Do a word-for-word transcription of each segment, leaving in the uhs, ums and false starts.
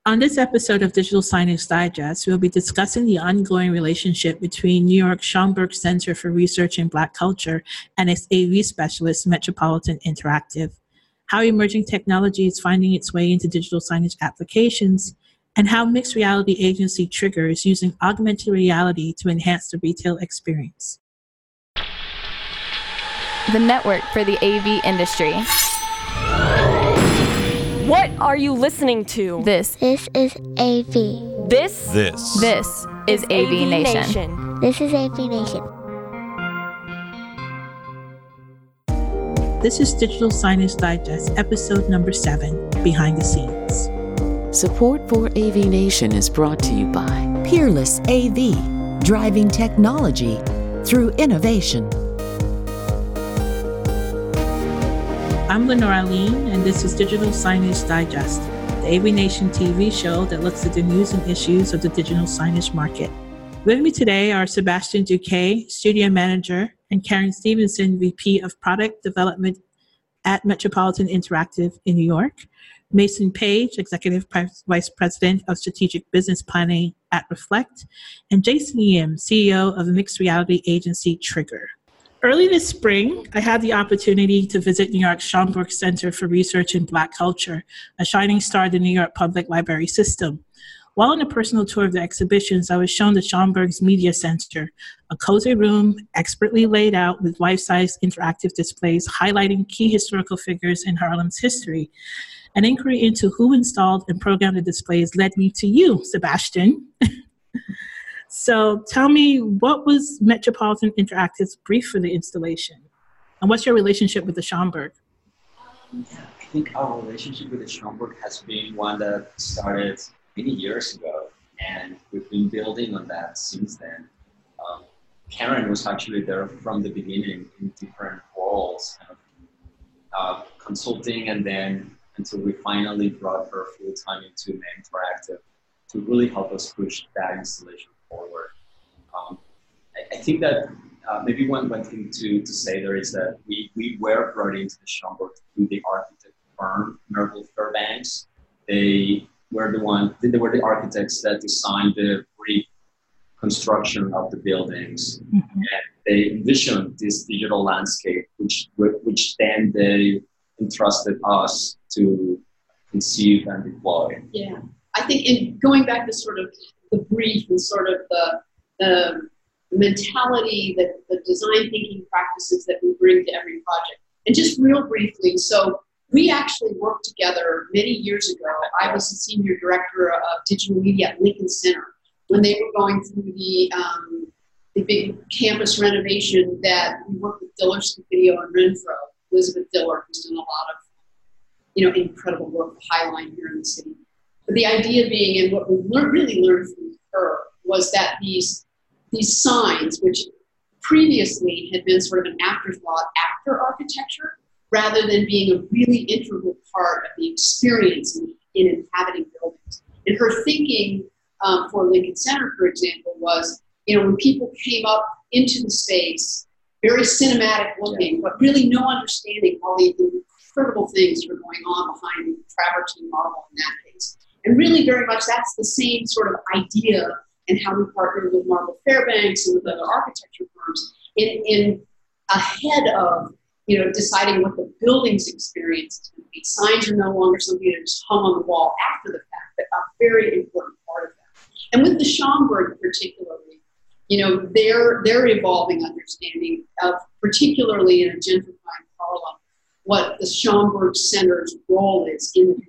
On this episode of Digital Signage Digest, we'll be discussing the ongoing relationship between New York Schomburg Center for Research in Black Culture and its A V specialist, Metropolitan Interactive, how emerging technology is finding its way into digital signage applications, and how mixed reality agency Trigger is using augmented reality to enhance the retail experience. The network for the A V industry. What are you listening to? This. This is A V. This? This. This is A V Nation. Nation. This is A V Nation. This is Digital Signage Digest, episode number seven, Behind the Scenes. Support for A V Nation is brought to you by Peerless A V, driving technology through innovation. I'm Lenore Aline, and this is Digital Signage Digest, the A V Nation T V show that looks at the news and issues of the digital signage market. With me today are Sebastian Duque, Studio Manager, and Karen Stevenson, V P of Product Development at Metropolitan Interactive in New York, Mason Page, Executive Vice President of Strategic Business Planning at Reflect, and Jason Yim, C E O of mixed reality agency Trigger. Early this spring, I had the opportunity to visit New York's Schomburg Center for Research in Black Culture, a shining star of the New York Public Library system. While on a personal tour of the exhibitions, I was shown the Schomburg's Media Center, a cozy room expertly laid out with life-size interactive displays highlighting key historical figures in Harlem's history. An inquiry into who installed and programmed the displays led me to you, Sebastian. So tell me, what was Metropolitan Interactive's brief for the installation? And what's your relationship with the Schomburg? Yeah, I think our relationship with the Schomburg has been one that started many years ago, and we've been building on that since then. Um, Karen was actually there from the beginning in different roles, kind of, uh, consulting, and then until we finally brought her full-time into Interactive to really help us push that installation forward. Um, I, I think that uh, maybe one, one thing to, to say there is that we, we were brought into the Schomburg through the architect firm, Merville Fairbanks. They were the one, they were the architects that designed the brief construction of the buildings. Mm-hmm. And they envisioned this digital landscape, which, which then they entrusted us to conceive and deploy. Yeah, I think in going back to sort of the brief and sort of the, the mentality, that the design thinking practices that we bring to every project. And just real briefly, so we actually worked together many years ago. I was the senior director of digital media at Lincoln Center when they were going through the um, the big campus renovation that we worked with Diller Studio and Renfro, Elizabeth Diller, who's done a lot of you know incredible work with Highline here in the city. But the idea being, and what we learned, really learned from her, was that these these signs, which previously had been sort of an afterthought after architecture, rather than being a really integral part of the experience in, in inhabiting buildings. And her thinking um, for Lincoln Center, for example, was, you know, when people came up into the space, very cinematic looking, but really no understanding all the incredible things that were going on behind travertine marble in that case. And really very much that's the same sort of idea and how we partnered with Merville Fairbanks and with other architecture firms in, in ahead of you know, deciding what the building's experience is going to be. Signs are no longer something that is hung on the wall after the fact, but a very important part of that. And with the Schomburg particularly, you know, their their evolving understanding of, particularly in a gentrifying Harlem, what the Schomburg Center's role is in the community.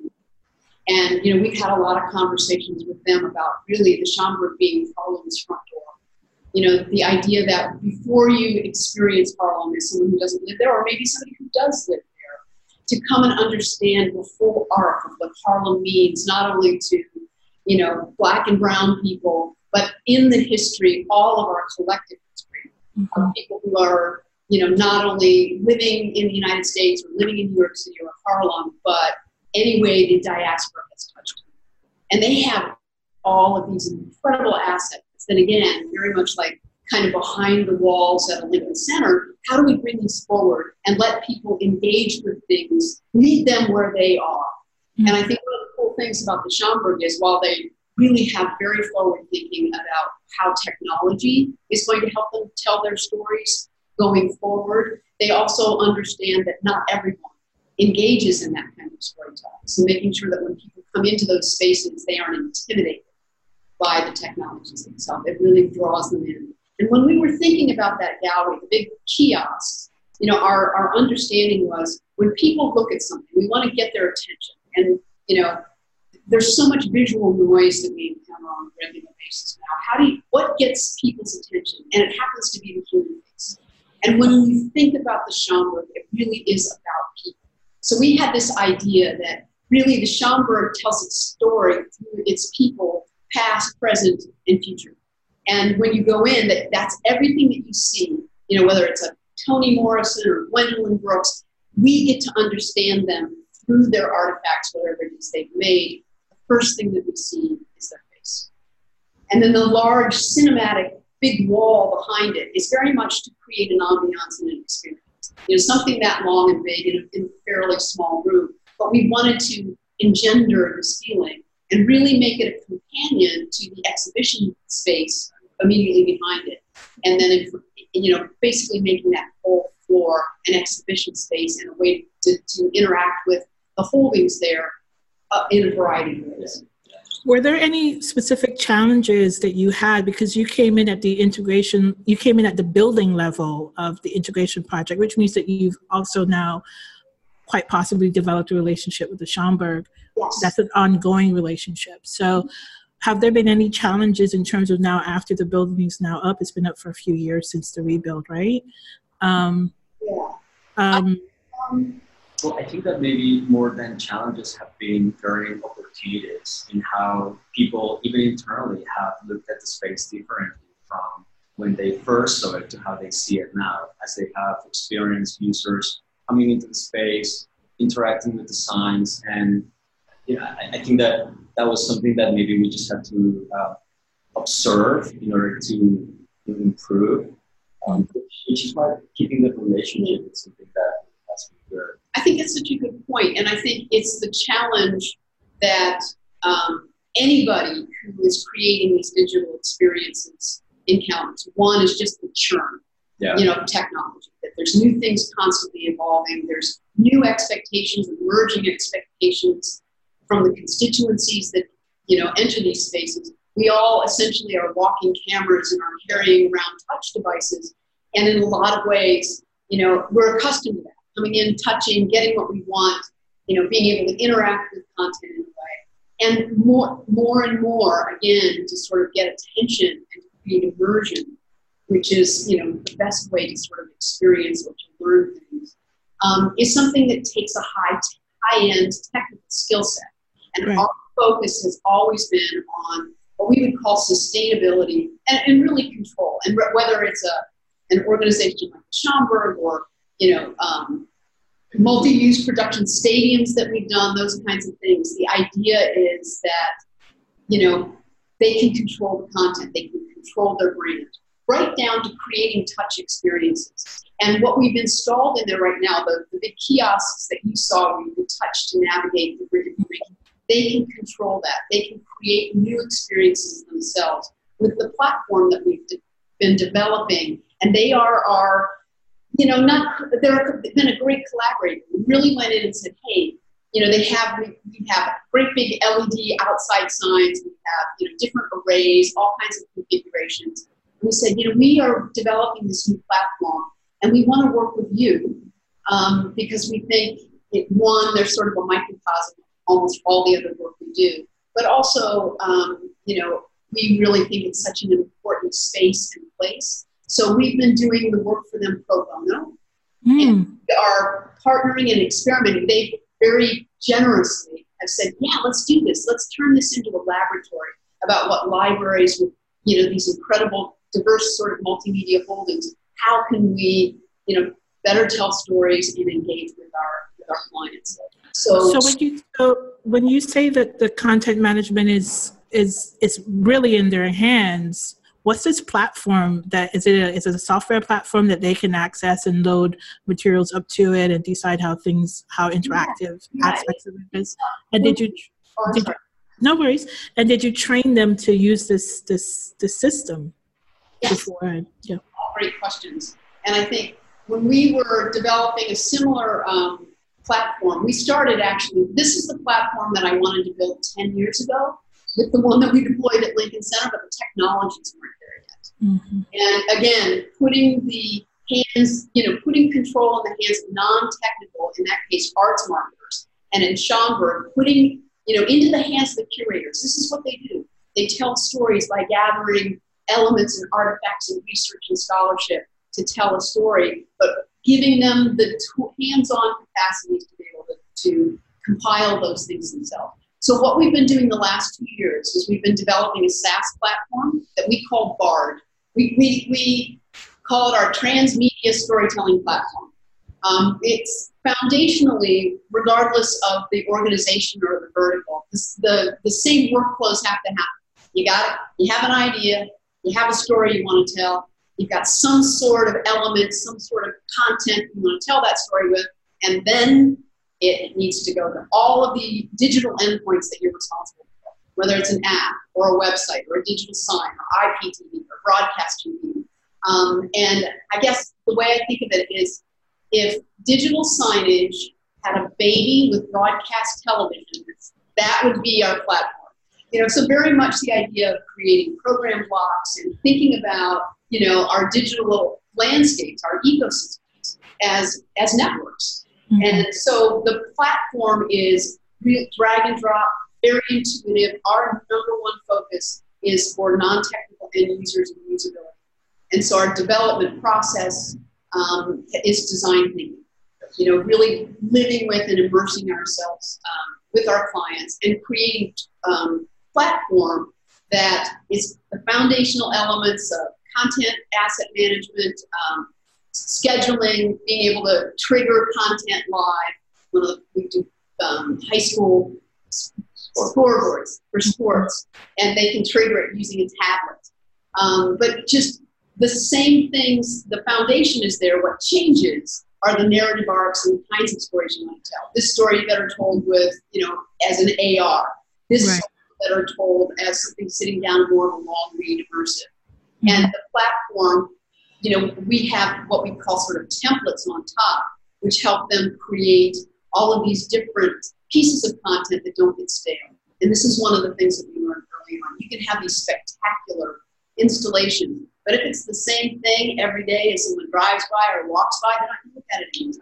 And, you know, we've had a lot of conversations with them about really the Schomburg being Harlem's front door. You know, the idea that before you experience Harlem as someone who doesn't live there, or maybe somebody who does live there, to come and understand the full arc of what Harlem means, not only to, you know, Black and brown people, but in the history, all of our collective history, mm-hmm. of people who are, you know, not only living in the United States or living in New York City or Harlem, but any way the diaspora has touched them. And they have all of these incredible assets. Then again, very much like kind of behind the walls at a Lincoln Center, how do we bring these forward and let people engage with things, meet them where they are? Mm-hmm. And I think one of the cool things about the Schomburg is while they really have very forward thinking about how technology is going to help them tell their stories going forward, they also understand that not everyone engages in that kind of storytelling. So making sure that when people come into those spaces, they aren't intimidated by the technologies themselves. It really draws them in. And when we were thinking about that gallery, the big kiosks, you know, our, our understanding was when people look at something, we want to get their attention. And, you know, there's so much visual noise that we encounter on a regular basis now. How do you, what gets people's attention? And it happens to be the human face. And when you think about the Schomburg, it really is about people. So we had this idea that really the Schomburg tells its story through its people, past, present, and future. And when you go in, that that's everything that you see, you know, whether it's a Toni Morrison or Gwendolyn Brooks, we get to understand them through their artifacts, whatever it is they've made. The first thing that we see is their face. And then the large cinematic big wall behind it is very much to create an ambiance and an experience. You know, something that long and big in a, in a fairly small room, but we wanted to engender this feeling and really make it a companion to the exhibition space immediately behind it. And then, it, you know, basically making that whole floor an exhibition space and a way to, to interact with the holdings there uh, in a variety of ways. Were there any specific challenges that you had because you came in at the integration, you came in at the building level of the integration project, which means that you've also now quite possibly developed a relationship with the Schomburg. Yes. That's an ongoing relationship. So have there been any challenges in terms of now after the building is now up? It's been up for a few years since the rebuild, right? Um, yeah. Um, um, Well, I think that maybe more than challenges have been learning opportunities in how people, even internally, have looked at the space differently from when they first saw it to how they see it now, as they have experienced users coming into the space, interacting with the signs. And you know, I, I think that that was something that maybe we just had to uh, observe in order to improve, um, which is why keeping the relationship is something that has been good. I think it's such a good point, and I think it's the challenge that um, anybody who is creating these digital experiences encounters. One is just the churn, yeah. you know, of technology, that there's new things constantly evolving, there's new expectations, emerging expectations from the constituencies that, you know, enter these spaces. We all essentially are walking cameras and are carrying around touch devices, and in a lot of ways, you know, we're accustomed to that. Coming in, touching, getting what we want, you know, being able to interact with content in a way. And more, more and more, again, to sort of get attention and to create immersion, which is, you know, the best way to sort of experience or to learn things, um, is something that takes a high, high-end technical skill set. And right. Our focus has always been on what we would call sustainability and, and really control. And re- whether it's a an organization like Schomburg or you know, um, multi-use production stadiums that we've done, those kinds of things. The idea is that, you know, they can control the content, they can control their brand, right down to creating touch experiences. And what we've installed in there right now, the, the big kiosks that you saw where you can touch to navigate the information, they can control that. They can create new experiences themselves with the platform that we've de- been developing. And they are our You know, not they're been a great collaborator. We really went in and said, hey, you know, they have we, we have great big L E D outside signs. We have you know different arrays, all kinds of configurations. And we said, you know, we are developing this new platform, and we want to work with you um, because we think it, one, there's sort of a microcosm of almost all the other work we do, but also, um, you know, we really think it's such an important space and place. So we've been doing the work for them pro bono mm. and we are partnering and experimenting. They very generously have said, yeah, let's do this. Let's turn this into a laboratory about what libraries with, you know, these incredible, diverse sort of multimedia holdings, how can we, you know, better tell stories and engage with our, with our clients. So, so when you, so when you say that the content management is, is, is really in their hands, what's this platform that, is it, a, is it a software platform that they can access and load materials up to it and decide how things, how interactive yeah, aspects of it is? And did you, Oh, I'm Did sorry. you, no worries. And did you train them to use this this this system Yes. before? Yeah. All great questions. And I think when we were developing a similar um, platform, we started actually, this is the platform that I wanted to build ten years ago with the one that we deployed at Lincoln Center, but the technologies weren't there yet. Mm-hmm. And again, putting the hands, you know, putting control in the hands of non-technical, in that case, arts marketers, and in Schomburg, putting, you know, into the hands of the curators. This is what they do. They tell stories by gathering elements and artifacts and research and scholarship to tell a story, but giving them the t- hands-on capacities to be able to, to compile those things themselves. So what we've been doing the last two years is we've been developing a SaaS platform that we call BARD. We, we, we call it our transmedia storytelling platform. Um, it's foundationally, regardless of the organization or the vertical, this, the, the same workflows have to happen. You got it, you have an idea, you have a story you want to tell, you've got some sort of element, some sort of content you want to tell that story with, and then it needs to go to all of the digital endpoints that you're responsible for, whether it's an app or a website or a digital sign or I P T V or broadcast T V. Um, and I guess the way I think of it is if digital signage had a baby with broadcast television, that would be our platform. You know, so very much the idea of creating program blocks and thinking about, you know, our digital landscapes, our ecosystems as, as networks. Mm-hmm. And so the platform is real drag and drop, very intuitive. Our number one focus is for non-technical end users and usability. And so our development process um, is design thinking, you know, really living with and immersing ourselves um, with our clients and creating um, platform that is the foundational elements of content, asset management, um, scheduling, being able to trigger content live. One of the, we do um, high school scoreboards for sports, and they can trigger it using a tablet. Um, but just the same things, the foundation is there. What changes are the narrative arcs and the kinds of stories you want to tell. This story better told with, you know, as an A R. This right. story better told as something sitting down more of a long read immersive. Mm-hmm. And the platform, you know, we have what we call sort of templates on top, which help them create all of these different pieces of content that don't get stale. And this is one of the things that we learned early on. You can have these spectacular installations, but if it's the same thing every day as someone drives by or walks by, they're not going to look at it anytime.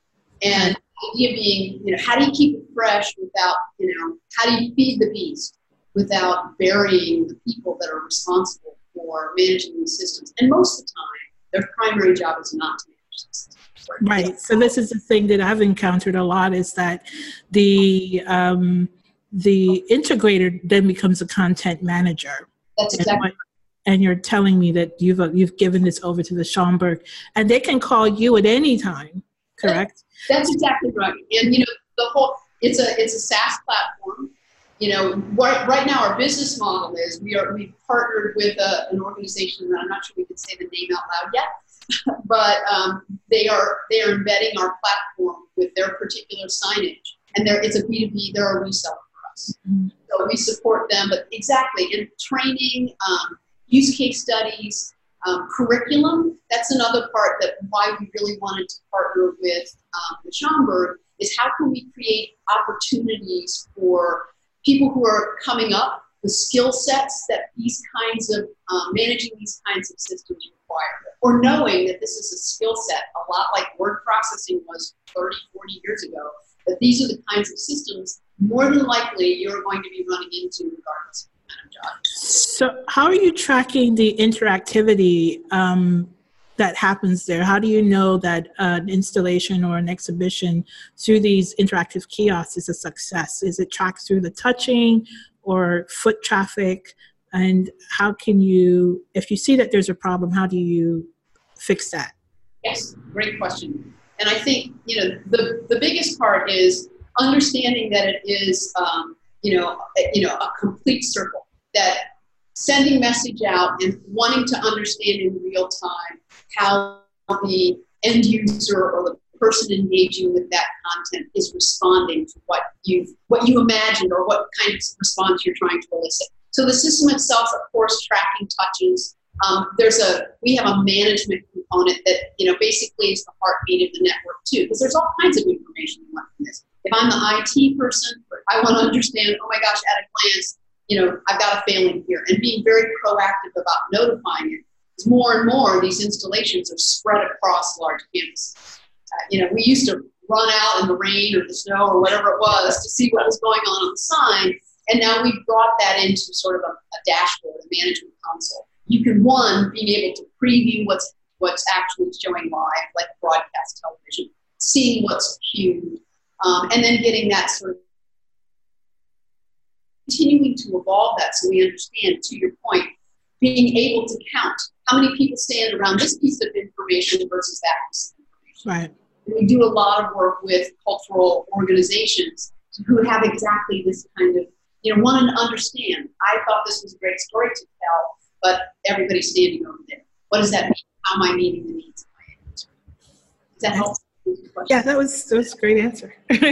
And the idea being, you know, how do you keep it fresh without, you know, how do you feed the beast without burying the people that are responsible for managing these systems? And most of the time, their primary job is not to manage the systems. Right. So this is the thing that I've encountered a lot is that the um, the integrator then becomes a content manager. That's exactly. And, and you're telling me that you've uh, you've given this over to the Schomburg, and they can call you at any time, correct? That's exactly right. And you know, the whole it's a it's a SaaS platform. You know, right, right now our business model is we are we've partnered with a, an organization that I'm not sure we can say the name out loud yet, but um, they are they are embedding our platform with their particular signage, and they're it's a B two B. They're a reseller for us, mm-hmm. so we support them. But exactly in training, um, use case studies, um, curriculum. That's another part that why we really wanted to partner with um, the Schomburg is how can we create opportunities for people who are coming up with skill sets that these kinds of, um, managing these kinds of systems require. Or knowing that this is a skill set, a lot like word processing was thirty, forty years ago, that these are the kinds of systems more than likely you're going to be running into regardless of the kind of job. So how are you tracking the interactivity um, that happens there? How do you know that uh, an installation or an exhibition through these interactive kiosks is a success? Is it tracked through the touching or foot traffic? And how can you, if you see that there's a problem, how do you fix that? Yes, great question. And I think, you know, the, the biggest part is understanding that it is, um, you know, you know, a complete circle, that sending message out and wanting to understand in real time how the end user or the person engaging with that content is responding to what you've what you imagined or what kind of response you're trying to elicit. So the system itself, of course, tracking touches. Um, there's a we have a management component that you know basically is the heartbeat of the network too, because there's all kinds of information you want from this. If I'm the I T person, I want to understand. Oh my gosh, at a glance, you know, I've got a failing here, and being very proactive about notifying it. Because more and more these installations are spread across large campuses. Uh, you know, we used to run out in the rain or the snow or whatever it was to see what was going on on the sign, and now we've brought that into sort of a, a dashboard, a management console. You can, one, being able to preview what's what's actually showing live, like broadcast television, seeing what's queued, um, and then getting that sort of continuing to evolve that so we understand, to your point, being able to count how many people stand around this piece of information versus that piece of information. Right. And we do a lot of work with cultural organizations who have exactly this kind of, you know, wanting to understand. I thought this was a great story to tell, but everybody's standing over there. What does that mean? How am I meeting the needs of my industry? Does that help? Yeah, that was that was a great answer.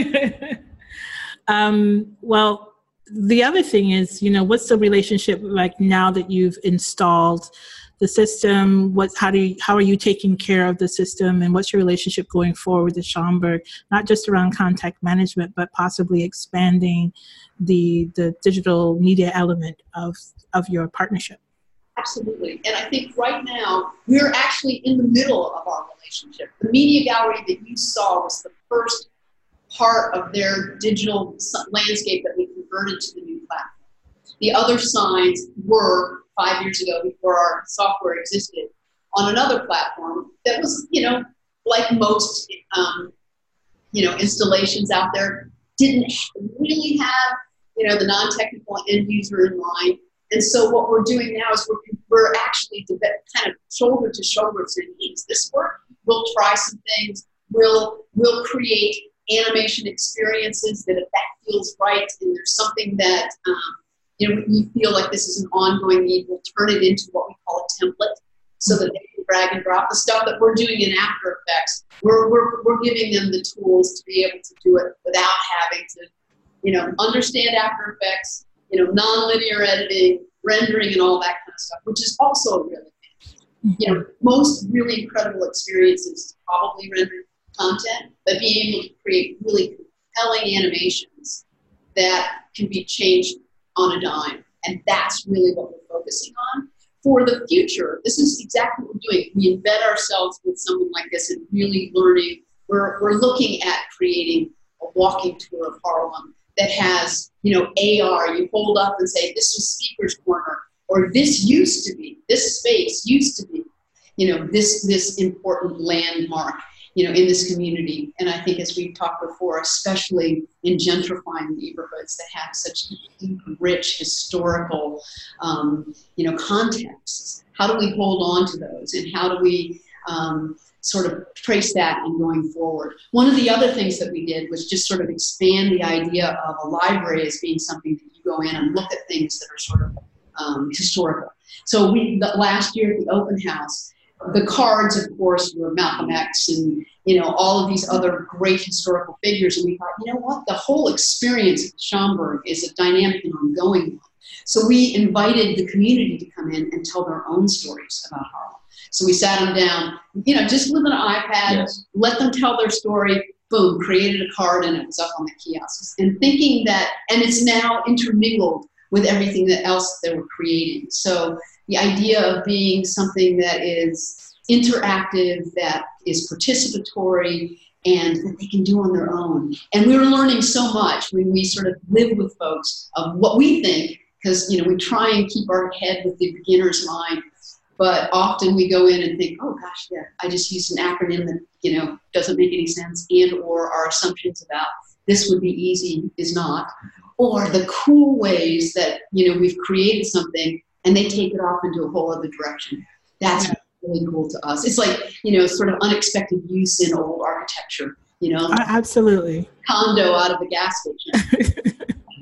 um, well, the other thing is, you know, what's the relationship like now that you've installed the system? What's how do you, how are you taking care of the system, and what's your relationship going forward with Schomburg? Not just around contact management, but possibly expanding the the digital media element of of your partnership. Absolutely. And I think right now we're actually in the middle of our relationship. The media gallery that you saw was the first part of their digital landscape that we converted to the new platform. The other signs were five years ago, before our software existed, on another platform that was, you know, like most, um, you know, installations out there, didn't really have, you know, the non-technical end user in mind. And so what we're doing now is we're, we're actually kind of shoulder to shoulder saying, hey, does this work? We'll try some things. We'll, we'll create animation experiences that if that feels right and there's something that, um, you know, we feel like this is an ongoing need, we'll turn it into what we call a template so that they can drag and drop the stuff that we're doing in After Effects. We're, we're, we're giving them the tools to be able to do it without having to, you know, understand After Effects, you know, non-linear editing, rendering, and all that kind of stuff, which is also a real advantage. You know, most really incredible experiences is probably rendered content, but being able to create really compelling animations that can be changed on a dime. And that's really what we're focusing on. For the future, this is exactly what we're doing. We embed ourselves with someone like this and really learning. We're, we're looking at creating a walking tour of Harlem that has, you know, A R. You hold up and say, this was Speaker's Corner, or this used to be, this space used to be, you know, this this important landmark, you know, in this community. And I think, as we've talked before, especially in gentrifying neighborhoods that have such deep, rich historical, um, you know, contexts, how do we hold on to those, and how do we um, sort of trace that in going forward? One of the other things that we did was just sort of expand the idea of a library as being something that you go in and look at things that are sort of um, historical. So we, the, last year at the open house, the cards, of course, were Malcolm X and, you know, all of these other great historical figures. And we thought, you know what, the whole experience at Schomburg is a dynamic and ongoing one. So we invited the community to come in and tell their own stories about Harlem. So we sat them down, you know, just with an iPad, yes. Let them tell their story, boom, created a card, and it was up on the kiosks. And thinking that, and it's now intermingled with everything that else they were creating. So the idea of being something that is interactive, that is participatory, and that they can do on their own. And we were learning so much when we sort of live with folks of what we think, because, you know, we try and keep our head with the beginner's mind. But often we go in and think, oh gosh, yeah, I just used an acronym that, you know, doesn't make any sense, and or our assumptions about this would be easy is not. Or the cool ways that, you know, we've created something and they take it off into a whole other direction. That's yeah. really cool to us. It's like, you know, sort of unexpected use in old architecture, you know. Uh, absolutely. Condo out of the gas station.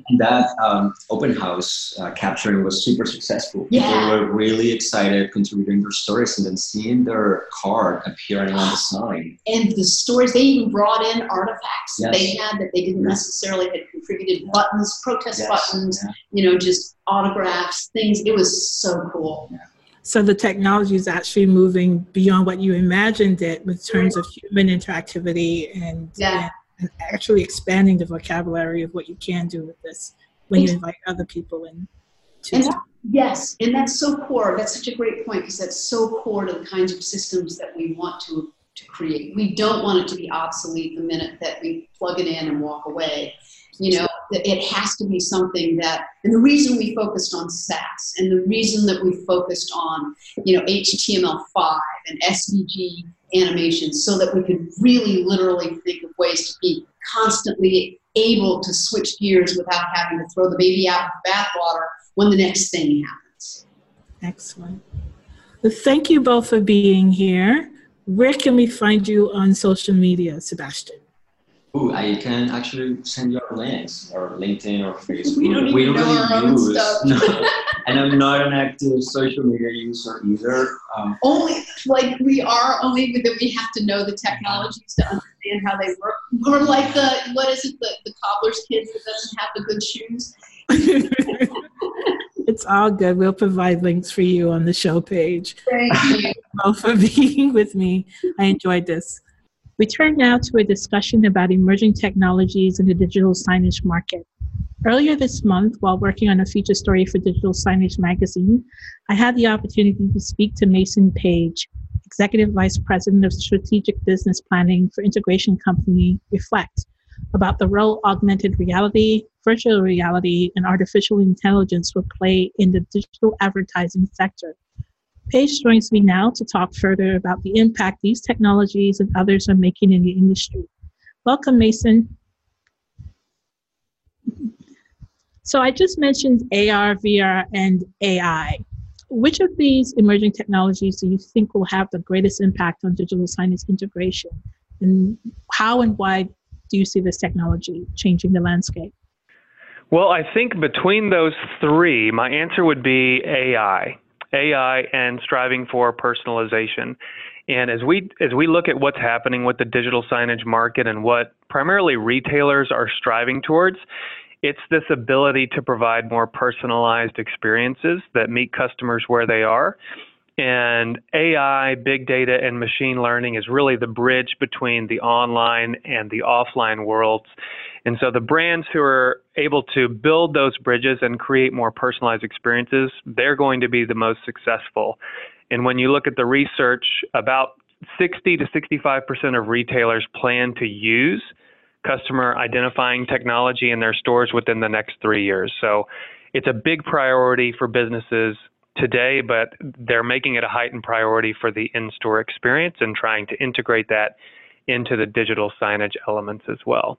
that um, open house uh, capturing was super successful. Yeah. People were really excited, contributing their stories, and then seeing their card appearing on the sign. And the stories, they even brought in artifacts Yes. they had that they didn't necessarily had contributed, buttons, protest Yes. buttons, Yeah. you know, just autographs, things. It was so cool. Yeah. So the technology is actually moving beyond what you imagined it in terms of human interactivity and, Yeah. and actually expanding the vocabulary of what you can do with this when you invite other people in. To And that, yes, and that's so core. That's such a great point because that's so core to the kinds of systems that we want to, to create. We don't want it to be obsolete the minute that we plug it in and walk away. You know, it has to be something that, and the reason we focused on SaaS and the reason that we focused on, you know, H T M L five and S V G animations so that we could really literally think of ways to be constantly able to switch gears without having to throw the baby out with the bathwater when the next thing happens. Excellent. Well, thank you both for being here. Where can we find you on social media, Sebastian? Ooh, I can actually send you our links, or LinkedIn or Facebook. We don't even know our own stuff. No, and I'm not an active social media user either. Um, Only, like, we are only that we have to know the technologies to understand how they work. We're like the, what is it, the, the cobbler's kid that doesn't have the good shoes. It's all good. We'll provide links for you on the show page. Thank you. Both for being with me. I enjoyed this. We turn now to a discussion about emerging technologies in the digital signage market. Earlier this month, while working on a feature story for Digital Signage Magazine, I had the opportunity to speak to Mason Page, Executive Vice President of Strategic Business Planning for integration company Reflect, about the role augmented reality, virtual reality, and artificial intelligence will play in the digital advertising sector. Paige joins me now to talk further about the impact these technologies and others are making in the industry. Welcome, Mason. So I just mentioned A R, V R, and A I. Which of these emerging technologies do you think will have the greatest impact on digital signage integration? And how and why do you see this technology changing the landscape? Well, I think between those three, my answer would be A I. A I and striving for personalization. And as we as we look at what's happening with the digital signage market and what primarily retailers are striving towards, it's this ability to provide more personalized experiences that meet customers where they are. And A I, big data, and machine learning is really the bridge between the online and the offline worlds. And so the brands who are able to build those bridges and create more personalized experiences, they're going to be the most successful. And when you look at the research, about sixty to sixty-five percent of retailers plan to use customer identifying technology in their stores within the next three years. So it's a big priority for businesses today, but they're making it a heightened priority for the in-store experience and trying to integrate that into the digital signage elements as well.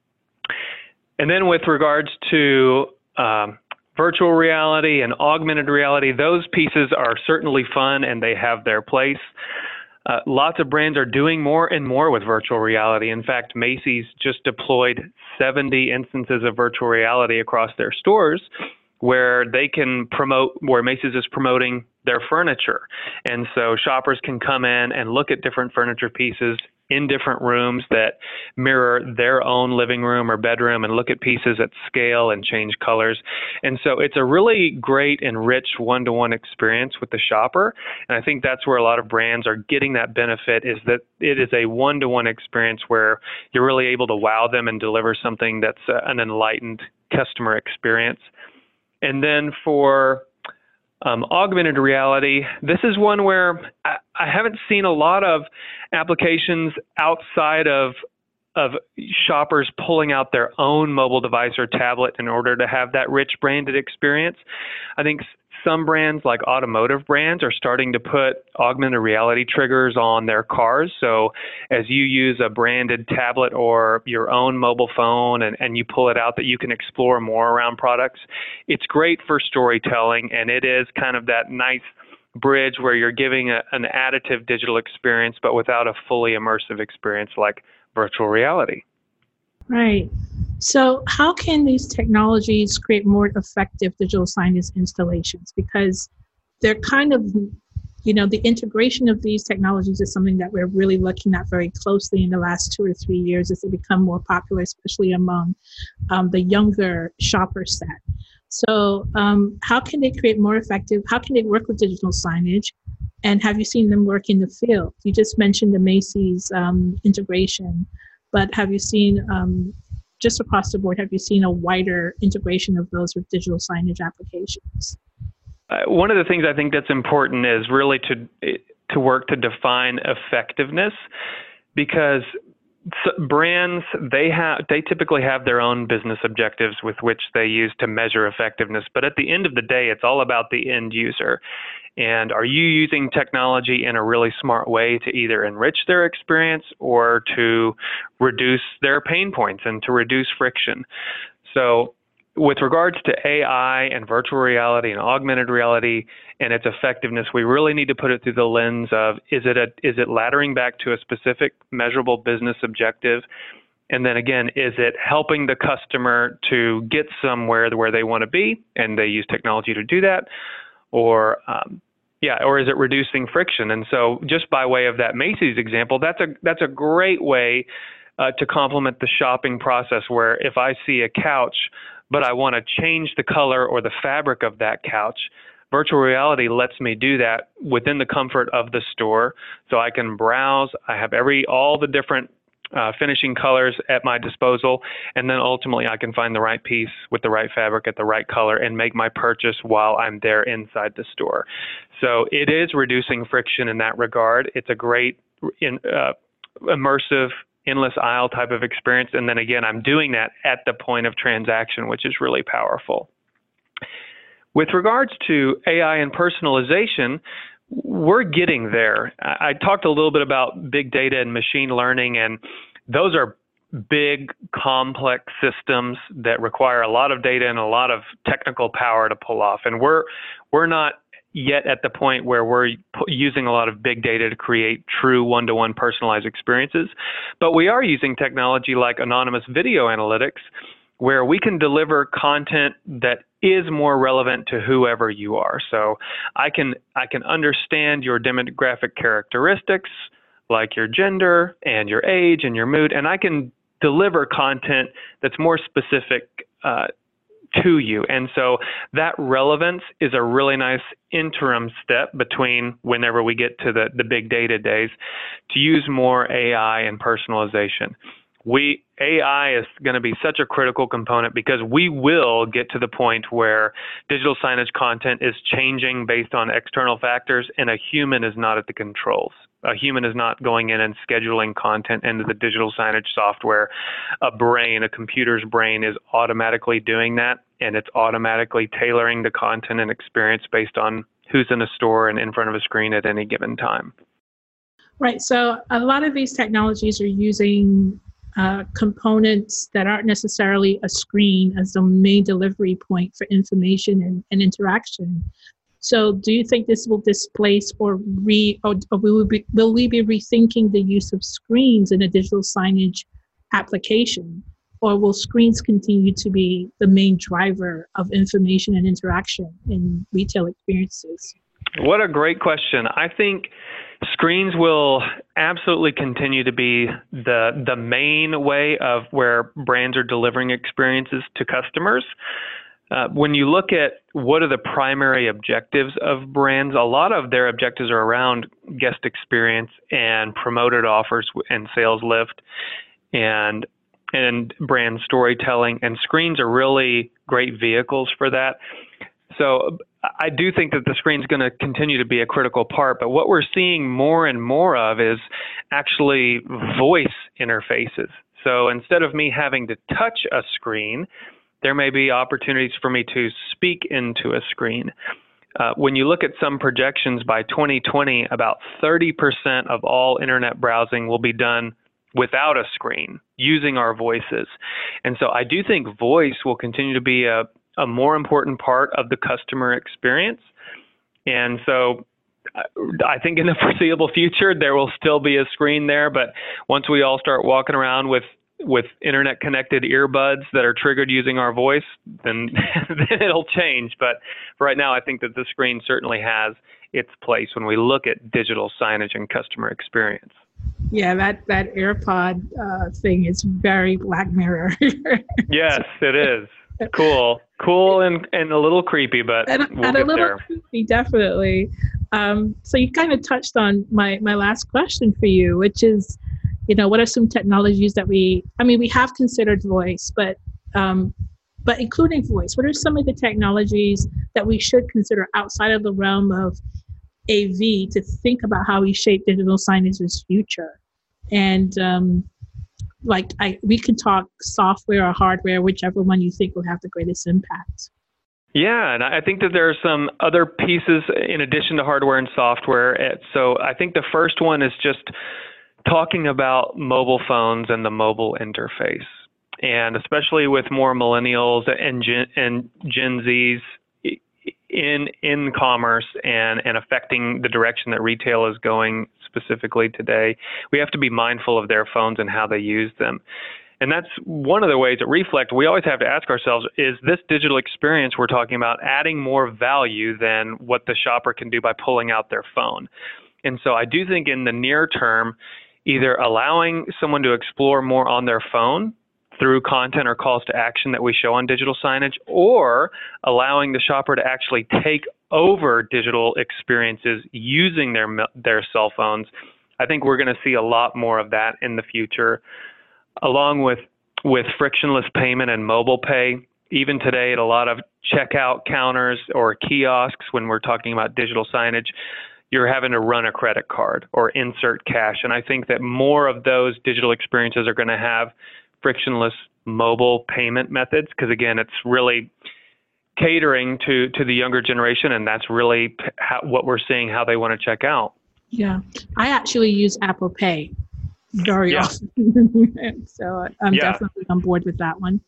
And then with regards to um, virtual reality and augmented reality, those pieces are certainly fun and they have their place. Uh, lots of brands are doing more and more with virtual reality. In fact, Macy's just deployed seventy instances of virtual reality across their stores where they can promote, where Macy's is promoting their furniture. And so shoppers can come in and look at different furniture pieces in different rooms that mirror their own living room or bedroom and look at pieces at scale and change colors. And so it's a really great and rich one-to-one experience with the shopper. And I think that's where a lot of brands are getting that benefit, is that it is a one-to-one experience where you're really able to wow them and deliver something that's an enlightened customer experience. And then for Um, augmented reality, this is one where I, I haven't seen a lot of applications outside of of shoppers pulling out their own mobile device or tablet in order to have that rich branded experience. I think some brands, like automotive brands, are starting to put augmented reality triggers on their cars. So as you use a branded tablet or your own mobile phone and, and you pull it out, that you can explore more around products. It's great for storytelling, and it is kind of that nice bridge where you're giving a, an additive digital experience, but without a fully immersive experience like virtual reality. Right. So how can these technologies create more effective digital signage installations? Because they're kind of, you know, the integration of these technologies is something that we're really looking at very closely in the last two or three years as they become more popular, especially among um, the younger shopper set. So um, how can they create more effective, how can they work with digital signage? And have you seen them work in the field? You just mentioned the Macy's um, integration, but have you seen, um, just across the board, have you seen a wider integration of those with digital signage applications? Uh, one of the things I think that's important is really to to work to define effectiveness, because brands, they have they typically have their own business objectives with which they use to measure effectiveness. But at the end of the day, it's all about the end user. And are you using technology in a really smart way to either enrich their experience or to reduce their pain points and to reduce friction? So with regards to A I and virtual reality and augmented reality and its effectiveness, we really need to put it through the lens of, is it a, is it laddering back to a specific measurable business objective? And then again, is it helping the customer to get somewhere where they want to be and they use technology to do that? Or, um, yeah, or is it reducing friction? And so just by way of that Macy's example, that's a, that's a great way uh, to complement the shopping process, where if I see a couch, but I want to change the color or the fabric of that couch, virtual reality lets me do that within the comfort of the store. So I can browse, I have every all the different uh, finishing colors at my disposal, and then ultimately I can find the right piece with the right fabric at the right color and make my purchase while I'm there inside the store. So it is reducing friction in that regard. It's a great in, uh, immersive endless aisle type of experience. And then again, I'm doing that at the point of transaction, which is really powerful. With regards to A I and personalization, we're getting there. I talked a little bit about big data and machine learning, and those are big, complex systems that require a lot of data and a lot of technical power to pull off. And we're we're not yet at the point where we're using a lot of big data to create true one-to-one personalized experiences. But we are using technology like anonymous video analytics, where we can deliver content that is more relevant to whoever you are. So I can I can understand your demographic characteristics, like your gender and your age and your mood, and I can deliver content that's more specific uh, to you. And so that relevance is a really nice interim step between whenever we get to the, the big data days to use more A I and personalization. We A I is going to be such a critical component, because we will get to the point where digital signage content is changing based on external factors, and a human is not at the controls. A human is not going in and scheduling content into the digital signage software. A brain, a computer's brain, is automatically doing that, and it's automatically tailoring the content and experience based on who's in a store and in front of a screen at any given time. Right. So a lot of these technologies are using uh, components that aren't necessarily a screen as the main delivery point for information and, and interaction. So do you think this will displace or re or, or will, we be, will we be rethinking the use of screens in a digital signage application? Or will screens continue to be the main driver of information and interaction in retail experiences? What a great question. I think screens will absolutely continue to be the the main way of where brands are delivering experiences to customers. Uh, when you look at what are the primary objectives of brands, a lot of their objectives are around guest experience and promoted offers and sales lift and and brand storytelling, and screens are really great vehicles for that. So I do think that the screen is going to continue to be a critical part, but what we're seeing more and more of is actually voice interfaces. So instead of me having to touch a screen, there may be opportunities for me to speak into a screen. Uh, when you look at some projections, by twenty twenty, about thirty percent of all internet browsing will be done without a screen, using our voices. And so I do think voice will continue to be a, a more important part of the customer experience. And so I think in the foreseeable future, there will still be a screen there, but once we all start walking around with with internet connected earbuds that are triggered using our voice, then, then it'll change. But for right now, I think that the screen certainly has its place when we look at digital signage and customer experience. Yeah, that, that AirPod uh, thing is very Black Mirror. Yes, it is. Cool. Cool and, and a little creepy, but and, we'll and get a little there. creepy, definitely. Um, so you kind of touched on my, my last question for you, which is, you know, what are some technologies that we, I mean, we have considered voice, but um, but including voice, what are some of the technologies that we should consider outside of the realm of A V to think about how we shape digital signage's future? And um, like I, we can talk software or hardware, whichever one you think will have the greatest impact. Yeah, and I think that there are some other pieces in addition to hardware and software. So I think the first one is just talking about mobile phones and the mobile interface. And especially with more millennials and Gen, and Gen Zs in in commerce and, and affecting the direction that retail is going specifically today, we have to be mindful of their phones and how they use them. And that's one of the ways at Reflect, we always have to ask ourselves, is this digital experience we're talking about adding more value than what the shopper can do by pulling out their phone? And so I do think in the near term, either allowing someone to explore more on their phone through content or calls to action that we show on digital signage, or allowing the shopper to actually take over digital experiences using their their cell phones. I think we're going to see a lot more of that in the future, along with with frictionless payment and mobile pay. Even today at a lot of checkout counters or kiosks, when we're talking about digital signage, you're having to run a credit card or insert cash. And I think that more of those digital experiences are going to have frictionless mobile payment methods, because again, it's really catering to, to the younger generation, and that's really how, what we're seeing, how they want to check out. Yeah, I actually use Apple Pay very yeah. often, so I'm yeah. definitely on board with that one.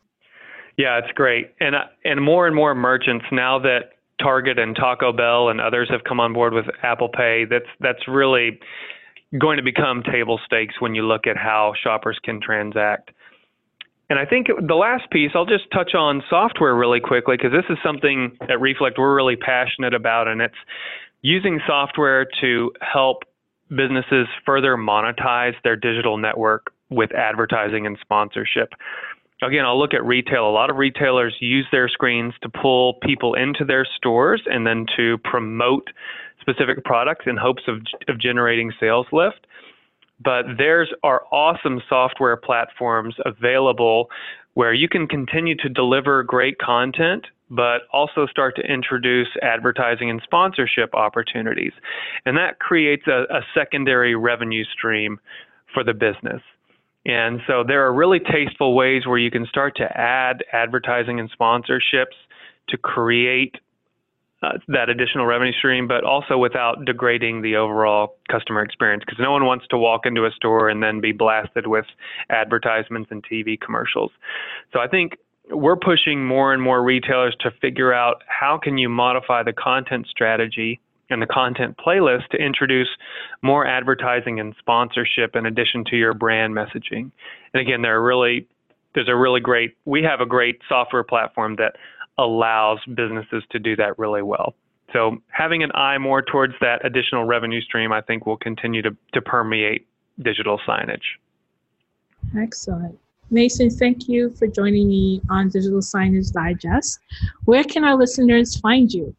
Yeah, it's great. And and more and more merchants, now that Target and Taco Bell and others have come on board with Apple Pay, that's that's really going to become table stakes when you look at how shoppers can transact. And I think the last piece, I'll just touch on software really quickly, because this is something at Reflect we're really passionate about, and it's using software to help businesses further monetize their digital network with advertising and sponsorship. Again, I'll look at retail. A lot of retailers use their screens to pull people into their stores and then to promote specific products in hopes of, of generating sales lift. But there's are awesome software platforms available where you can continue to deliver great content, but also start to introduce advertising and sponsorship opportunities. And that creates a, a secondary revenue stream for the business. And so there are really tasteful ways where you can start to add advertising and sponsorships to create uh, that additional revenue stream, but also without degrading the overall customer experience, because no one wants to walk into a store and then be blasted with advertisements and T V commercials. So I think we're pushing more and more retailers to figure out how can you modify the content strategy and the content playlist to introduce more advertising and sponsorship in addition to your brand messaging. And again, there are really, there's a really great, we have a great software platform that allows businesses to do that really well. So having an eye more towards that additional revenue stream, I think will continue to, to permeate digital signage. Excellent. Mason, thank you for joining me on Digital Signage Digest. Where can our listeners find you?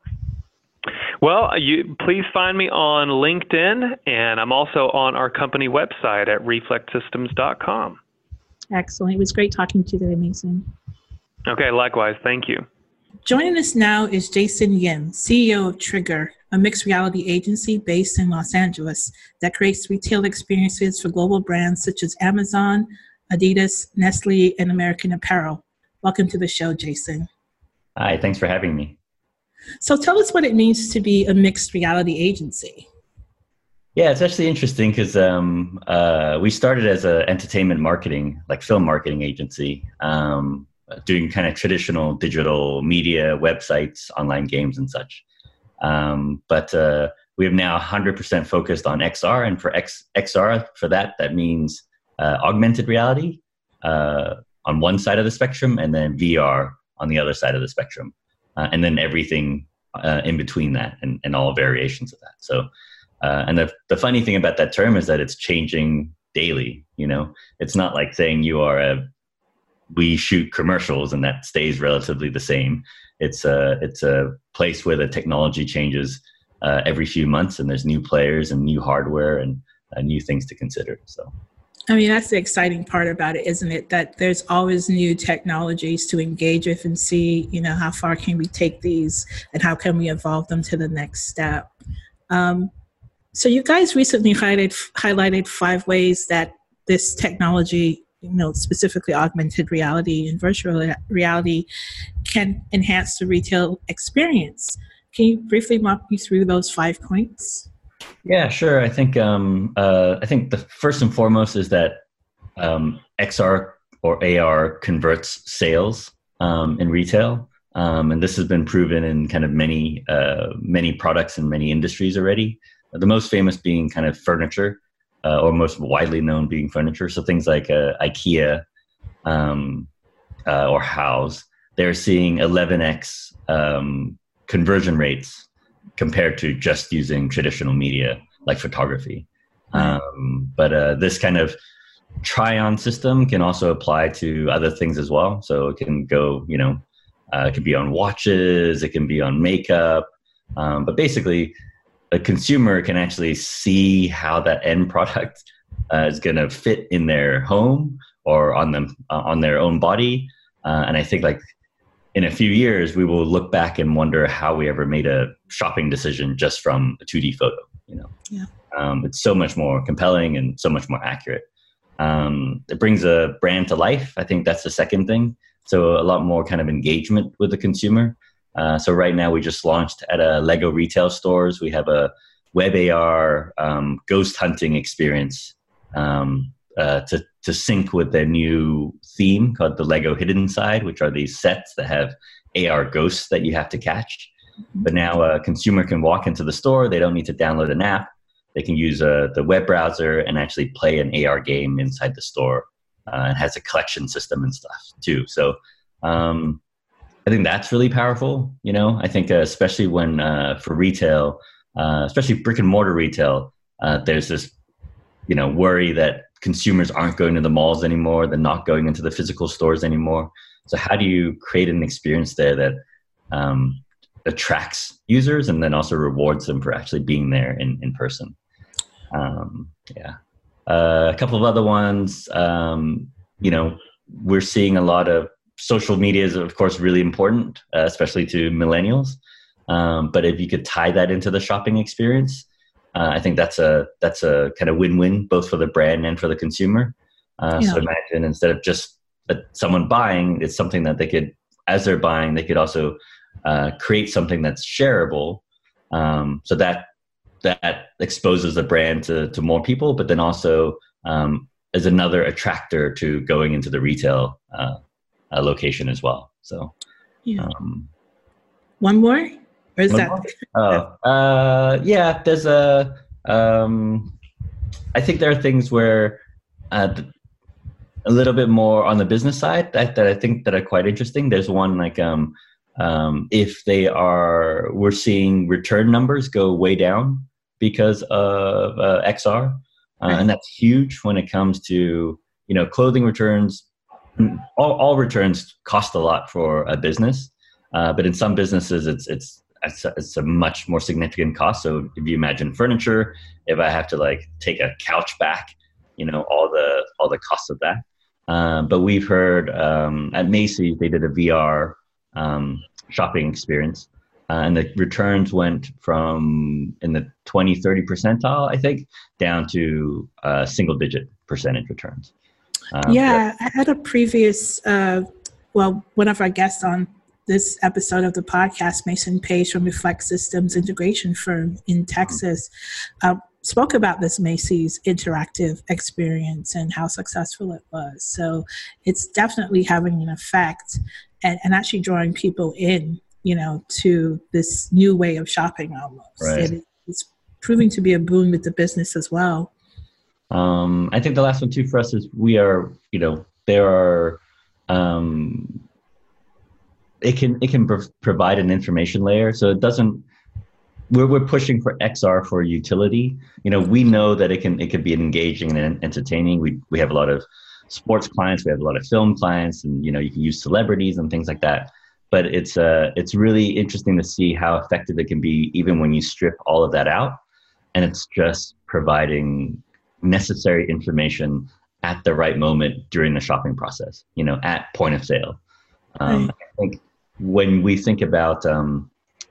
Well, you please find me on LinkedIn, and I'm also on our company website at reflect systems dot com. Excellent. It was great talking to you today, Mason. Okay, likewise. Thank you. Joining us now is Jason Yin, C E O of Trigger, a mixed reality agency based in Los Angeles that creates retail experiences for global brands such as Amazon, Adidas, Nestle, and American Apparel. Welcome to the show, Jason. Hi, thanks for having me. So tell us what it means to be a mixed reality agency. Yeah, it's actually interesting because um, uh, we started as an entertainment marketing, like film marketing agency, um, doing kind of traditional digital media, websites, online games and such. Um, but uh, we have now one hundred percent focused on X R, and for X- XR, for that, that means uh, augmented reality. uh, on one side of the spectrum, and then V R on the other side of the spectrum, uh, and then everything uh, in between that, and, and all variations of that. So, uh, and the the funny thing about that term is that it's changing daily. You know, it's not like saying you are a we shoot commercials and that stays relatively the same. It's a it's a place where the technology changes uh, every few months, and there's new players and new hardware and uh, new things to consider. So, I mean, that's the exciting part about it, isn't it? That there's always new technologies to engage with and see, you know, how far can we take these and how can we evolve them to the next step. Um, so you guys recently highlighted highlighted five ways that this technology, you know, specifically augmented reality and virtual reality, can enhance the retail experience. Can you briefly walk me through those five points? Yeah, sure. I think um, uh, I think the first and foremost is that um, X R or A R converts sales um, in retail, um, and this has been proven in kind of many uh, many products in many industries already. The most famous being kind of furniture. Uh, or most widely known being furniture. So things like uh, IKEA um, uh, or House, they're seeing eleven x um, conversion rates compared to just using traditional media like photography. Um, but uh, this kind of try-on system can also apply to other things as well. So it can go, you know, uh, it can be on watches, it can be on makeup, um, but basically, a consumer can actually see how that end product uh, is going to fit in their home or on them uh, on their own body. Uh, and I think like in a few years, we will look back and wonder how we ever made a shopping decision just from a two D photo. You know, yeah. um, it's so much more compelling and so much more accurate. Um, it brings a brand to life. I think that's the second thing. So a lot more kind of engagement with the consumer. Uh, so right now we just launched at a Lego retail stores. We have a web A R um, ghost hunting experience um, uh, to, to sync with their new theme called the Lego Hidden Side, which are these sets that have A R ghosts that you have to catch. But now a consumer can walk into the store. They don't need to download an app. They can use uh, the web browser and actually play an A R game inside the store. Uh, it has a collection system and stuff too. So um, I think that's really powerful. You know, I think uh, especially when uh, for retail, uh, especially brick and mortar retail, uh, there's this, you know, worry that consumers aren't going to the malls anymore. They're not going into the physical stores anymore. So how do you create an experience there that um, attracts users and then also rewards them for actually being there in, in person? Um, yeah. Uh, a couple of other ones, um, you know, we're seeing a lot of social media is, of course, really important, uh, especially to millennials. Um, but if you could tie that into the shopping experience, uh, I think that's a that's a kind of win-win, both for the brand and for the consumer. Uh, yeah. So imagine instead of just uh, someone buying, it's something that they could, as they're buying, they could also uh, create something that's shareable. Um, so that that exposes the brand to, to more people, but then also um, is another attractor to going into the retail uh, uh, location as well. So, yeah. Um, one more, or is that? More? Oh, uh, yeah. There's a. Um, I think there are things where uh, a little bit more on the business side that, that I think that are quite interesting. There's one like um, um, if they are, we're seeing return numbers go way down because of uh, X R, uh, right. And that's huge when it comes to, you know, clothing returns. All, all returns cost a lot for a business, uh, but in some businesses, it's it's it's a, it's a much more significant cost. So if you imagine furniture, if I have to like take a couch back, you know, all the all the costs of that. Um, but we've heard um, at Macy's they did a V R um, shopping experience. Uh, and the returns went from in the twenty, thirty percentile, I think, down to uh, single digit percentage returns. Um, yeah, but- I had a previous, uh, well, one of our guests on this episode of the podcast, Mason Page from Reflect Systems integration firm in Texas, uh, spoke about this Macy's interactive experience and how successful it was. So it's definitely having an effect and, and actually drawing people in, you know, to this new way of shopping almost. Right. And it's proving to be a boon with the business as well. Um, I think the last one too for us is we are, you know, there are, um, it can it can prov- provide an information layer. So it doesn't. We're we're pushing for X R for utility. You know, we know that it can it can be engaging and entertaining. We we have a lot of sports clients, we have a lot of film clients, and you know, you can use celebrities and things like that. But it's uh it's really interesting to see how effective it can be, even when you strip all of that out, and it's just providing necessary information at the right moment during the shopping process. You know, at point of sale. Um, right. I think when we think about um,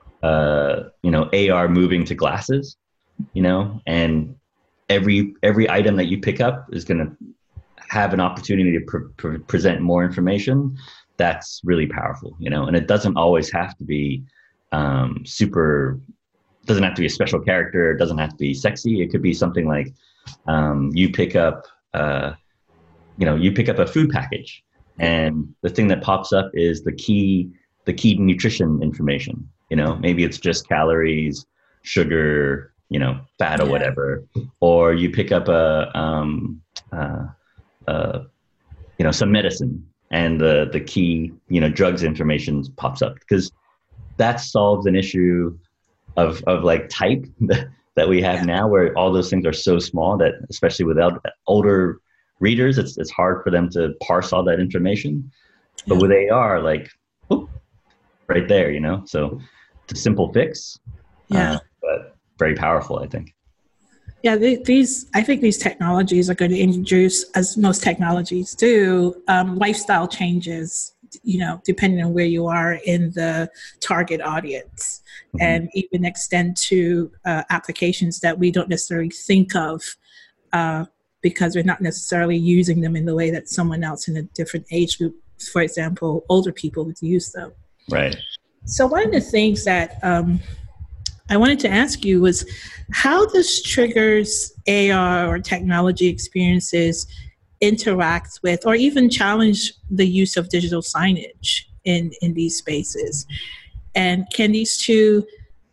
uh, you know, A R moving to glasses, you know, and every every item that you pick up is going to have an opportunity to pre- pre- present more information. That's really powerful, you know, and it doesn't always have to be um, super. Doesn't have to be a special character. It doesn't have to be sexy. It could be something like um, you pick up, uh, you know, you pick up a food package, and the thing that pops up is the key, the key nutrition information. You know, maybe it's just calories, sugar, you know, fat or yeah. whatever. Or you pick up a, um, uh, uh, you know, some medicine, and the the key, you know, drugs information pops up, because that solves an issue of of like type that, that we have yeah. now, where all those things are so small that, especially without older readers, it's it's hard for them to parse all that information. But yeah. with A R, like, whoop, right there, you know. So it's a simple fix, yeah, uh, but very powerful, I think. Yeah, they, these I think these technologies are going to introduce, as most technologies do, um, lifestyle changes, you know, depending on where you are in the target audience, mm-hmm. and even extend to uh, applications that we don't necessarily think of uh, because we're not necessarily using them in the way that someone else in a different age group, for example, older people, would use them. Right. So one of the things that um, I wanted to ask you was how this triggers A R or technology experiences interact with, or even challenge the use of digital signage in, in these spaces. And can these two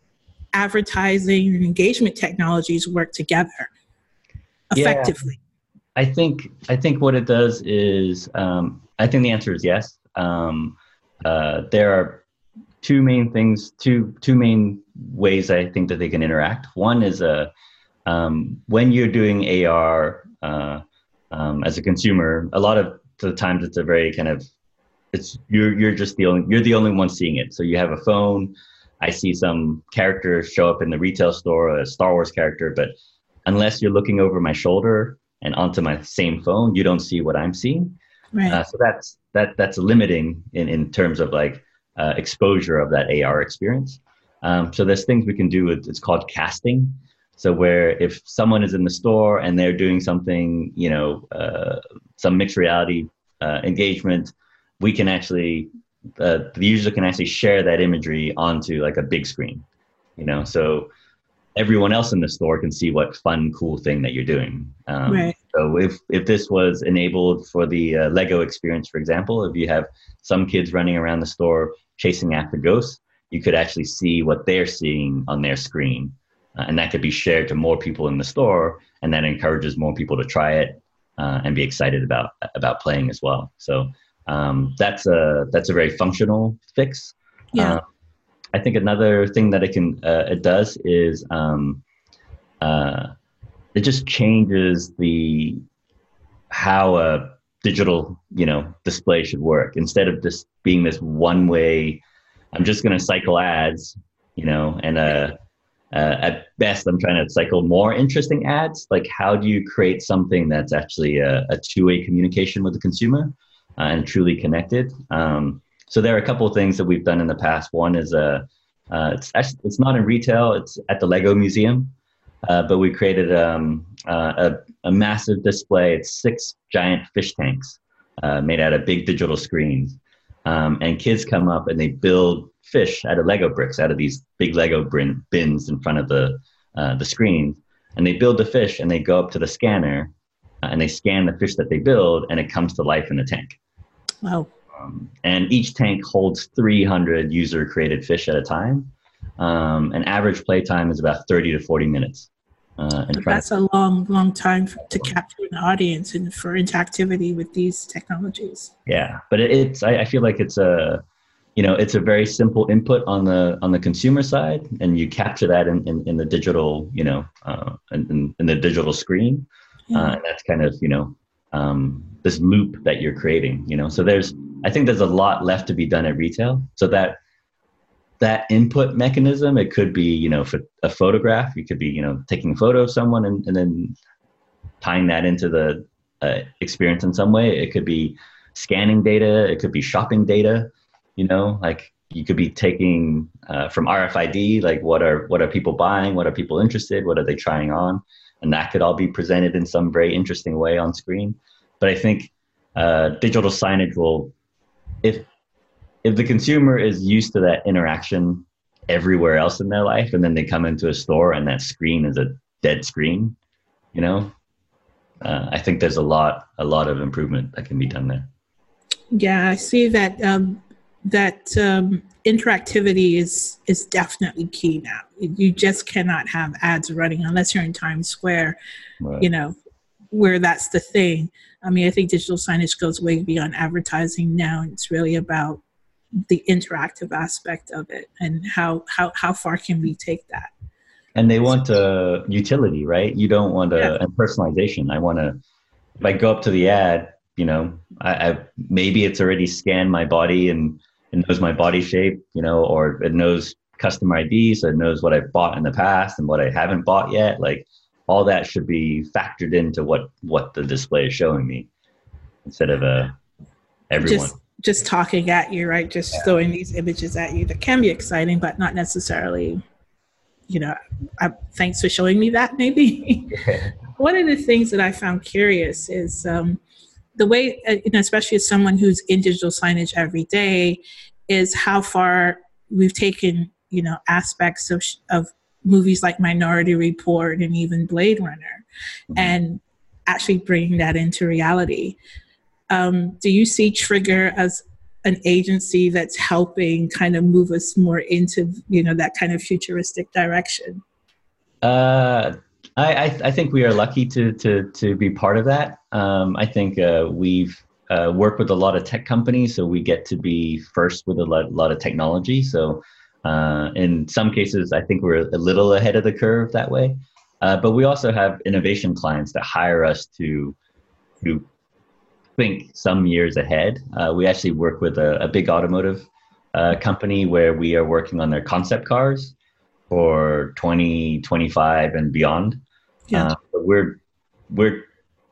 advertising and engagement technologies work together effectively? Yeah. I think I think what it does is, um, I think the answer is yes. Um, uh, there are two main things, two two main ways I think that they can interact. One is a uh, um, when you're doing A R uh, um, as a consumer, a lot of the times it's a very kind of it's you're you're just the only you're the only one seeing it. So you have a phone. I see some character show up in the retail store, a Star Wars character, but unless you're looking over my shoulder and onto my same phone, you don't see what I'm seeing. Right. Uh, so that's that that's limiting in, in terms of like uh, exposure of that A R experience. Um, so there's things we can do with, it's called casting. So where if someone is in the store and they're doing something, you know, uh, some mixed reality uh, engagement, we can actually, uh, the user can actually share that imagery onto like a big screen, you know, so everyone else in the store can see what fun, cool thing that you're doing. Um, right. So if, if this was enabled for the uh, Lego experience, for example, if you have some kids running around the store chasing after ghosts, you could actually see what they're seeing on their screen. Uh, and that could be shared to more people in the store, and that encourages more people to try it uh, and be excited about about playing as well. So um, that's a that's a very functional fix. Yeah. Uh, I think another thing that it can uh, it does is um, uh, it just changes the how a digital you know display should work. Instead of just being this one way, I'm just going to cycle ads, you know, and uh, uh, at best I'm trying to cycle more interesting ads. Like, how do you create something that's actually a, a two-way communication with the consumer uh, and truly connected? Um, So there are a couple of things that we've done in the past. One is uh, uh, it's actually, it's not in retail; it's at the Lego Museum. Uh, but we created um, uh, a, a massive display. It's six giant fish tanks uh, made out of big digital screens, um, and kids come up and they build fish out of Lego bricks, out of these big Lego bin, bins in front of the uh, the screens. And they build the fish, and they go up to the scanner, uh, and they scan the fish that they build, and it comes to life in the tank. Wow. Um, and each tank holds three hundred user-created fish at a time. Um, an average play time is about thirty to forty minutes. Uh, and But try that's a long, long time for, to capture an audience and for interactivity with these technologies. Yeah, but it, it's I, I feel like it's a you know it's a very simple input on the on the consumer side, and you capture that in, in, in the digital you know uh, in, in the digital screen, Yeah. uh, and that's kind of you know um, this loop that you're creating. You know, so there's I think there's a lot left to be done at retail. So that that input mechanism, it could be you know for a photograph, you could be you know taking a photo of someone and, and then tying that into the uh, experience in some way. It could be scanning data, it could be shopping data, you know, like you could be taking uh, from R F I D, like what are what are people buying, what are people interested, what are they trying on, and that could all be presented in some very interesting way on screen. But I think uh, digital signage will, if if the consumer is used to that interaction everywhere else in their life, and then they come into a store and that screen is a dead screen, you know, uh, I think there's a lot a lot of improvement that can be done there. Yeah, I see that um, that um, interactivity is is definitely key now. You just cannot have ads running unless you're in Times Square, Right. you know, where that's the thing. I mean, I think digital signage goes way beyond advertising now. It's really about the interactive aspect of it and how how, how far can we take that. And they want a utility, right? You don't want a, Yeah. a personalization. I want to, if I go up to the ad, you know, I, I maybe it's already scanned my body and it knows my body shape, you know, or it knows customer I D, so it knows what I've bought in the past and what I haven't bought yet. Like all that should be factored into what what the display is showing me, instead of a everyone. Just just talking at you, right? Just Yeah. throwing these images at you that can be exciting, but not necessarily, you know, I, thanks for showing me that maybe. One of the things that I found curious is um, the way, uh, you know, especially as someone who's in digital signage every day, is how far we've taken, you know, aspects of, sh- of movies like Minority Report and even Blade Runner, Mhm. and actually bringing that into reality. Um, do you see Trigger as an agency that's helping kind of move us more into, you know, that kind of futuristic direction? Uh, I, I I think we are lucky to to to be part of that. Um, I think uh, we've uh, worked with a lot of tech companies, so we get to be first with a lot, lot of technology. So uh, in some cases, I think we're a little ahead of the curve that way. Uh, but we also have innovation clients that hire us to to think some years ahead. Uh, we actually work with a, a big automotive uh, company where we are working on their concept cars for twenty twenty-five and beyond. Yeah. Uh, but we're we're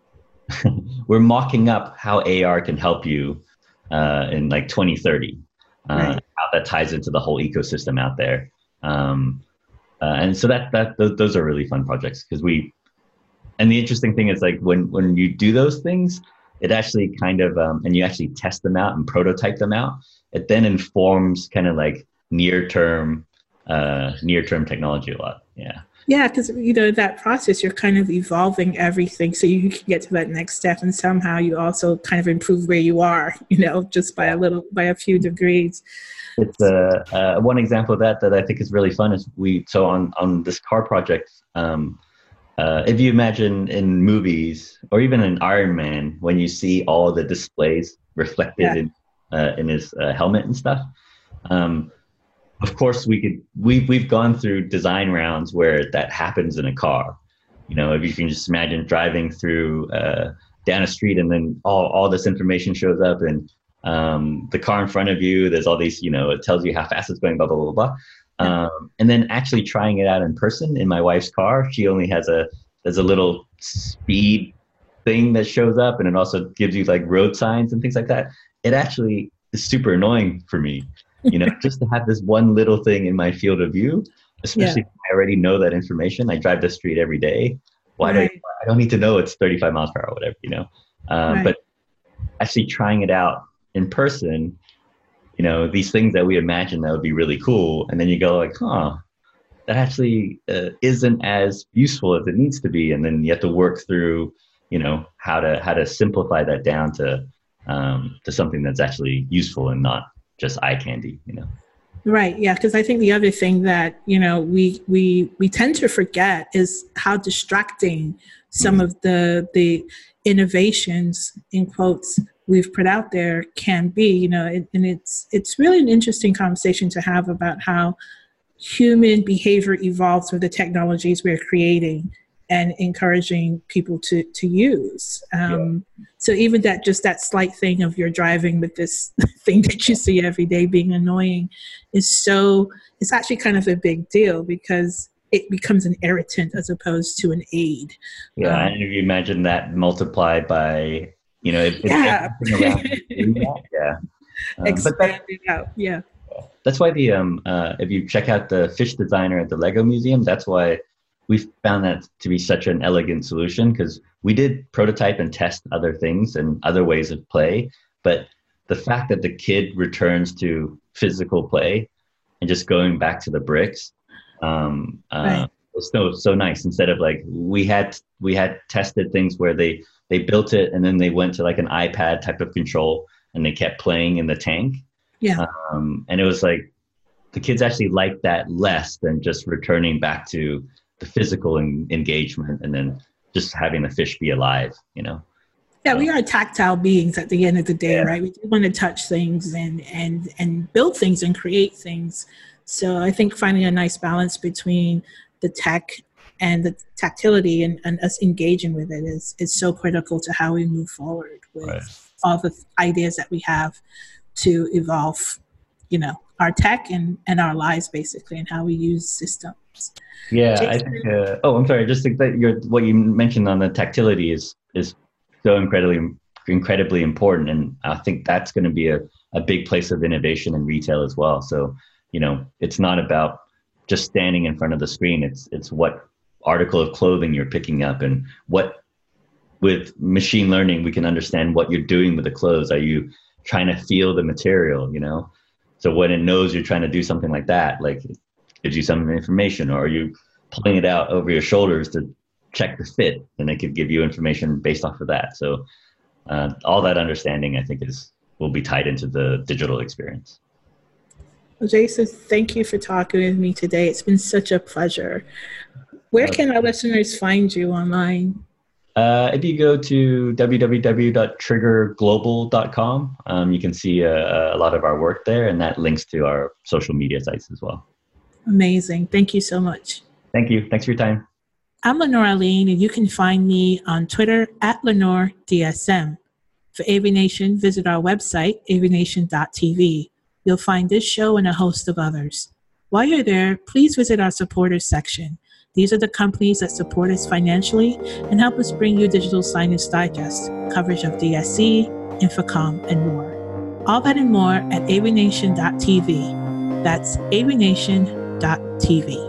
we're mocking up how A R can help you uh, in like twenty thirty. Uh, Right. How that ties into the whole ecosystem out there. Um, uh, and so that that th- those are really fun projects because we. And the interesting thing is like when when you do those things, it actually kind of um, and you actually test them out and prototype them out. It then informs kind of like near term. Uh, near-term technology a lot, yeah. Yeah, because, you know, that process, you're kind of evolving everything so you can get to that next step, and somehow you also kind of improve where you are, you know, just by a little, by a few degrees. It's uh, uh, one example of that that I think is really fun is we, so on, on this car project, um, uh, if you imagine in movies or even in Iron Man, when you see all the displays reflected Yeah. in, uh, in his uh, helmet and stuff, um, of course, we could. We've we've gone through design rounds where that happens in a car. You know, if you can just imagine driving through uh, down a street and then all all this information shows up and um, the car in front of you. There's all these. You know, it tells you how fast it's going. Blah blah blah blah. blah. Um, and then actually trying it out in person in my wife's car. She only has a there's a little speed thing that shows up, and it also gives you like road signs and things like that. It actually is super annoying for me. You know, just to have this one little thing in my field of view, especially Yeah. if I already know that information. I drive the street every day. Why do I, Right. I don't need to know it's thirty-five miles per hour, whatever, you know? Um, Right. But actually trying it out in person, you know, these things that we imagine that would be really cool. And then you go like, huh, that actually uh, isn't as useful as it needs to be. And then you have to work through, you know, how to, how to simplify that down to, um, to something that's actually useful and not just eye candy, you know? Right. Yeah. Because I think the other thing that, you know, we we we tend to forget is how distracting some mm-hmm. of the the innovations, in quotes, we've put out there can be, you know, and, and it's it's really an interesting conversation to have about how human behavior evolves with the technologies we're creating and encouraging people to to use. Um, yeah. So even that, just that slight thing of you're driving with this thing that you see every day being annoying is so, it's actually kind of a big deal because it becomes an irritant as opposed to an aid. Yeah, um, and if you imagine that multiplied by, you know, if, if yeah. that, yeah. Um, Expand but that, it out, yeah. That's why the, um, uh, if you check out the fish designer at the Lego Museum, that's why we found that to be such an elegant solution, because we did prototype and test other things and other ways of play. But the fact that the kid returns to physical play and just going back to the bricks um, uh, right. was so so nice. Instead of like we had we had tested things where they they built it and then they went to like an iPad type of control and they kept playing in the tank. Yeah, um, and it was like the kids actually liked that less than just returning back to the physical en- engagement and then just having the fish be alive, you know? Yeah, we are tactile beings at the end of the day, yeah. right? We do want to touch things and, and, and build things and create things. So I think finding a nice balance between the tech and the tactility and, and us engaging with it is, is so critical to how we move forward with right. all the ideas that we have to evolve, you know, our tech and, and our lives basically, and how we use systems. Yeah, Jason? I think. Uh, oh, I'm sorry. Just think that your what you mentioned on the tactility is is so incredibly incredibly important, and I think that's going to be a, a big place of innovation in retail as well. So, you know, it's not about just standing in front of the screen. It's it's what article of clothing you're picking up, and what with machine learning we can understand what you're doing with the clothes. Are you trying to feel the material? You know, so when it knows you're trying to do something like that, like gives you some information, or are you pulling it out over your shoulders to check the fit, and it could give you information based off of that. So uh, all that understanding, I think, is will be tied into the digital experience. Well, Jason, thank you for talking with me today. It's been such a pleasure. Where can our listeners find you online? Uh, if you go to w w w dot trigger global dot com, um, you can see a, a lot of our work there, and that links to our social media sites as well. Amazing. Thank you so much. Thank you. Thanks for your time. I'm Lenore Aline, and you can find me on Twitter at Lenore D S M. For AVNation, visit our website, a v nation dot t v. You'll find this show and a host of others. While you're there, please visit our supporters section. These are the companies that support us financially and help us bring you Digital Signage Digest, coverage of D S C, Infocom, and more. All that and more at a v nation dot t v. That's a v nation dot t v.